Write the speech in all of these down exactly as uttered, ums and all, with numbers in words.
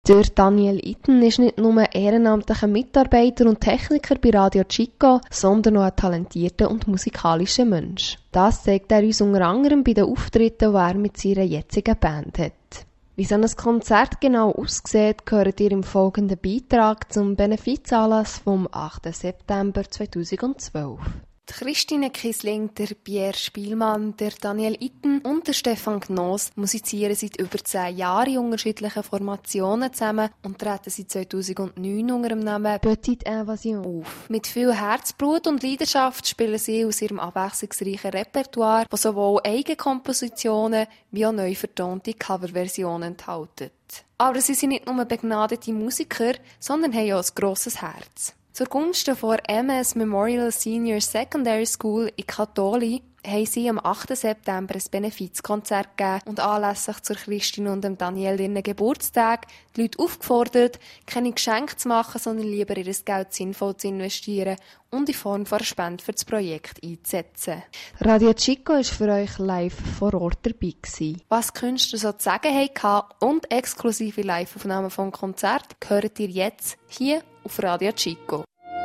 Der Daniel Itten ist nicht nur ehrenamtlicher Mitarbeiter und Techniker bei Radio Chico, sondern auch ein talentierter und musikalischer Mensch. Das zeigt er uns unter anderem bei den Auftritten, die er mit seiner jetzigen Band hat. Wie so ein Konzert genau aussieht, hört ihr im folgenden Beitrag zum Benefizanlass vom achten September zweitausendzwölf. Die Christine Kisling, der Pierre Spielmann, der Daniel Itten und der Stefan Gnoss musizieren seit über zehn Jahren in unterschiedlichen Formationen zusammen und treten seit zweitausendneun unter dem Namen Petite Invasion auf. Mit viel Herzblut und Leidenschaft spielen sie aus ihrem abwechslungsreichen Repertoire, das sowohl Eigenkompositionen wie auch neu vertonte Coverversionen enthält. Aber sie sind nicht nur begnadete Musiker, sondern haben auch ein grosses Herz. Zugunsten von M S Memorial Senior Secondary School in Katholi haben sie am achten September ein Benefizkonzert gegeben und anlässlich zur Christine und dem Daniel ihren Geburtstag die Leute aufgefordert, keine Geschenke zu machen, sondern lieber ihr Geld sinnvoll zu investieren und in Form von einer Spende für das Projekt einzusetzen. Radio Chico war für euch live vor Ort dabei gewesen. Was die Künstler so zu sagen hatten und exklusive Live-Aufnahmen vom Konzert hört ihr jetzt hier auf Radio Chico.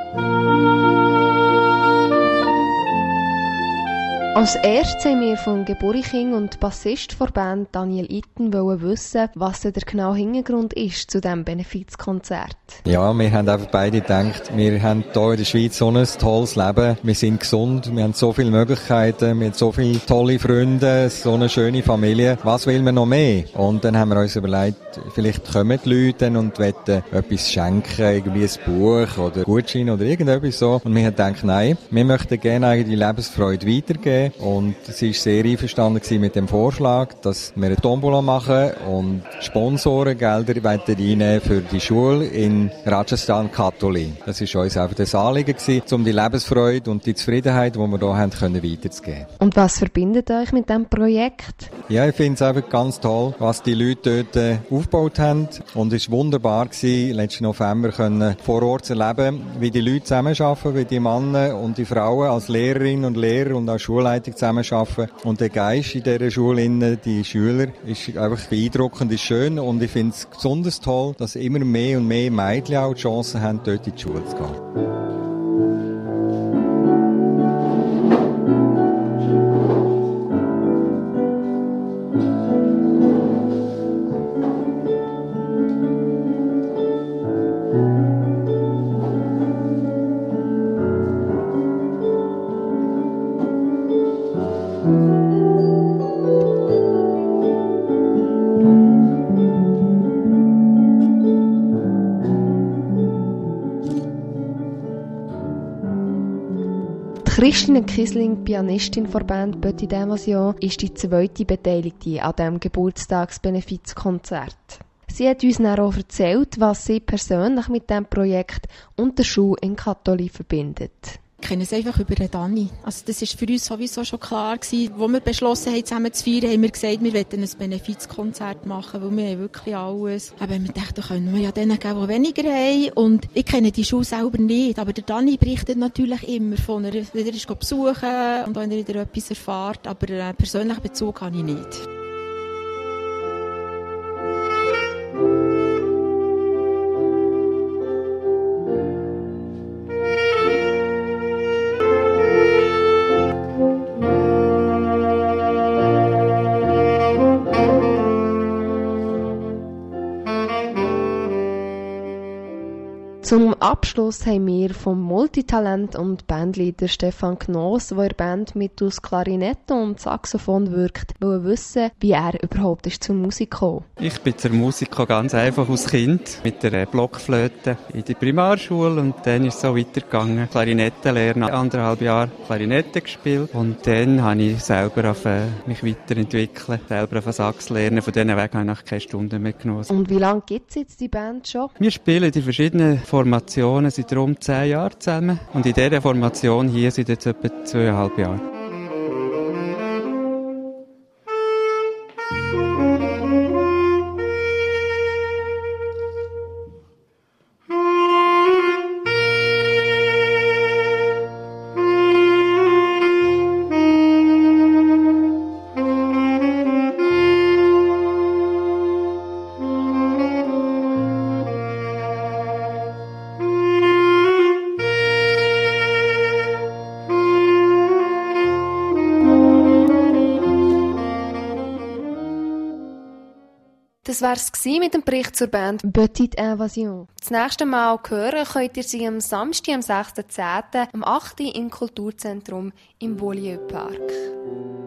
Als erstes haben wir von Geburiching und Bassist der Band Daniel Itten wissen, was der genaue Hintergrund ist zu diesem Benefizkonzert. Ja, wir haben einfach beide gedacht, wir haben hier in der Schweiz so ein tolles Leben, wir sind gesund, wir haben so viele Möglichkeiten, wir haben so viele tolle Freunde, so eine schöne Familie. Was will man noch mehr? Und dann haben wir uns überlegt, vielleicht kommen die Leute und wollen etwas schenken, irgendwie ein Buch oder Gutschein oder irgendetwas so. Und wir haben gedacht, nein, wir möchten gerne eigentlich die Lebensfreude weitergeben. Und sie war sehr einverstanden mit dem Vorschlag, dass wir eine Tombola machen und Sponsorengelder reinnehmen für die Schule in Rajasthan Katholi. Das war uns einfach das Anliegen gewesen, um die Lebensfreude und die Zufriedenheit, die wir hier haben, können weiterzugeben. Und was verbindet euch mit diesem Projekt? Ja, ich finde es einfach ganz toll, was die Leute dort äh, aufgebaut haben. Und es war wunderbar gewesen, letzten November können vor Ort zu erleben, wie die Leute zusammenarbeiten, wie die Männer und die Frauen als Lehrerinnen und Lehrer und als Schulleitung zusammenarbeiten. Und der Geist in dieser Schule, die Schüler, ist einfach beeindruckend, ist schön. Und ich finde es besonders toll, dass immer mehr und mehr Mädchen auch die Chance haben, dort in die Schule zu gehen. Christine Kisling, Pianistin der Band Petite Invasion, ist die zweite Beteiligte an diesem Geburtstagsbenefizkonzert. Sie hat uns dann auch erzählt, was sie persönlich mit diesem Projekt und der Schule in Katholi verbindet. Ich kenne es einfach über den Dani. Also das war für uns sowieso schon klar gewesen. Als wir beschlossen haben, zusammen zu feiern, haben wir gesagt, wir wollten ein Benefizkonzert machen, weil wir haben wirklich alles. Aber wir dachten, können wir ja denen geben, die weniger haben. Und ich kenne die Schule selber nicht, aber der Dani berichtet natürlich immer von einer, wenn er ist besuchen und wenn er wieder etwas erfährt. Aber einen persönlichen Bezug habe ich nicht. Zum Abschluss haben wir vom Multitalent und Bandleader Stefan Gnoss, der in der Band mittels Klarinette und Saxophon wirkt, wissen, wie er überhaupt ist zur Musik gekommen. Ich bin zur Musik ganz einfach als Kind mit der Blockflöte in die Primarschule und dann ist es so weitergegangen. Klarinette lernen, anderthalb Jahre Klarinette gespielt und dann habe ich selber auf, äh, mich weiterentwickelt, selber auf Sax lernen. Von diesen Weg habe ich noch keine Stunden mehr genossen. Und wie lange gibt es jetzt die Band schon? Wir spielen die verschiedenen Formationen seit rund zehn Jahren zusammen und in dieser Formation hier sind jetzt etwa zweieinhalb Jahre. Das wär's gsi mit dem Bericht zur Band Petite Invasion. Das nächste Mal hören könnt ihr sie am Samstag, am sechsten zehnten um acht Uhr im Kulturzentrum im Beaulieu Park.